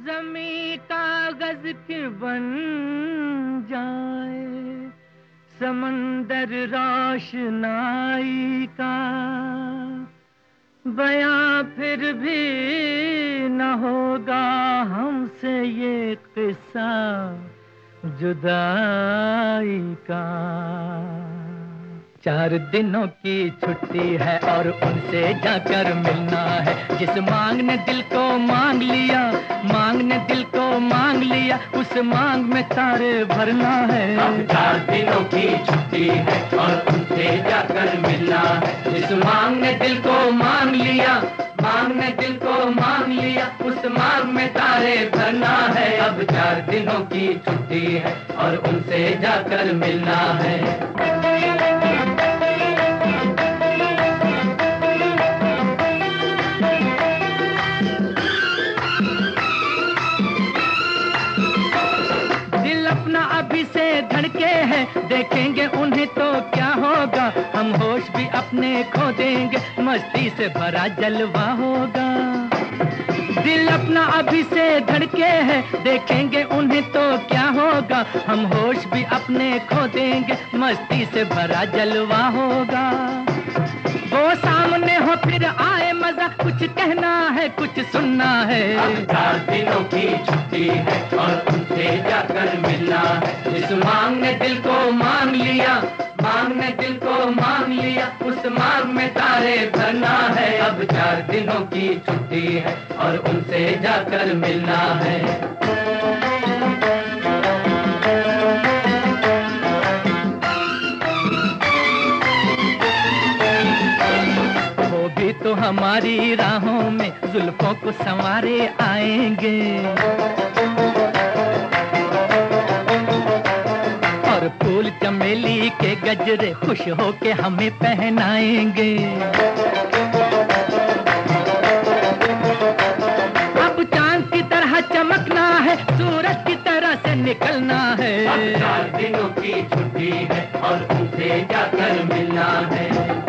जमी कागज की बन जाए, समंदर रोशनाई का, बयां फिर भी न होगा हमसे ये किस्सा जुदाई का। 4 दिनों की छुट्टी है और उनसे जाकर मिलना है। जिस मांग ने दिल को मांग लिया, मांग ने दिल को मांग लिया, उस मांग में तारे भरना है। अब 4 दिनों की छुट्टी है और उनसे जाकर मिलना है। जिस मांग ने दिल को मांग लिया, मांग ने दिल को मांग लिया, उस मांग में तारे भरना है। अब 4 दिनों की छुट्टी है और उनसे जाकर मिलना है। अभी से धड़के हैं, देखेंगे उन्हें तो क्या होगा। हम होश भी अपने खो देंगे, मस्ती से भरा जलवा होगा। दिल अपना अभी से धड़के हैं, देखेंगे उन्हें तो क्या होगा। हम होश भी अपने खो देंगे, मस्ती से भरा जलवा होगा। वो सामने हो फिर आए मजा, कुछ कहना है कुछ सुनना है। अब 4 दिनों की छुट्टी है और उनसे जाकर मिलना है। जिस मांग ने दिल को मांग लिया, मांग ने दिल को मांग लिया, उस मांग में तारे भरना है। अब 4 दिनों की छुट्टी है और उनसे जाकर मिलना है। तो हमारी राहों में जुल्फों को संवारे आएंगे, और फूल चमेली के गजरे खुश होके हमें पहनाएंगे। अब चांद की तरह चमकना है, सूरज की तरह से निकलना है। अब 4 दिनों की छुट्टी है और उनसे जाकर मिलना है।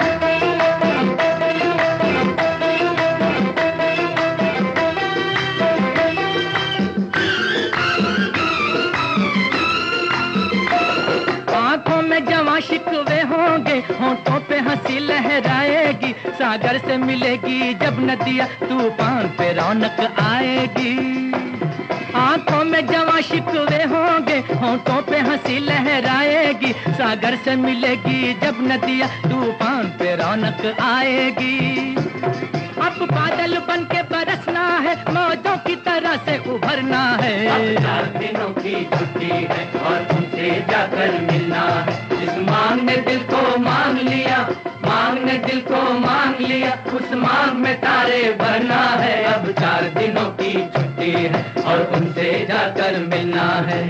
जवां शिकवे होंगे, होंठों पे हंसी लहराएगी। सागर से मिलेगी जब नदियां, तूफान पे रौनक आएगी। आंखों में जवां शिकवे होंगे, होंठों पे हंसी लहराएगी। सागर से मिलेगी जब नदियां, तूफान पे रौनक आएगी। अब बादल बन के बरसना है, मौजों की तरह से उभरना है। अब 4 दिनों की छुट्टी है और उनसे जाकर मिलना है। जिस मांग ने दिल को मांग लिया, मांग ने दिल को मांग लिया, उस मांग में तारे भरना है। अब 4 दिनों की छुट्टी है और उनसे जाकर मिलना है।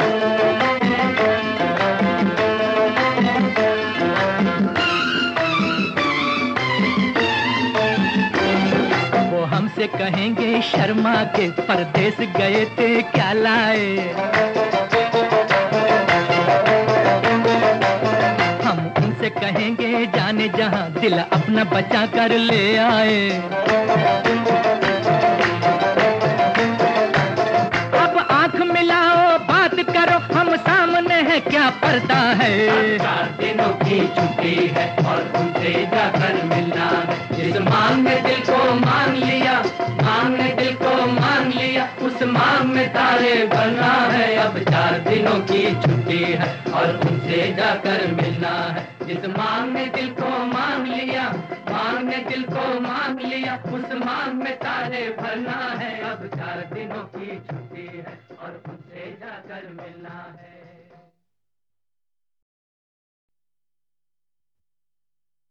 हमसे कहेंगे शर्मा के परदेस गए थे क्या लाए। हम उनसे कहेंगे जाने जहां दिल अपना बचा कर ले आए। अब आंख मिलाओ बात करो, हम सामने है क्या पर्दा है। 4 दिनों की छुट्टी है और उनसे जाकर मिलना है। जिस मांग ने दिल को मांग लिया, मांग ने दिल को मांग लिया, उस मांग में तारे भरना है। अब 4 दिनों की छुट्टी है और उनसे जाकर मिलना है। जिस मांग ने दिल को मांग लिया, मांग ने दिल को मांग लिया, उस मांग में तारे भरना है। अब 4 दिनों की छुट्टी है और उनसे जाकर मिलना है।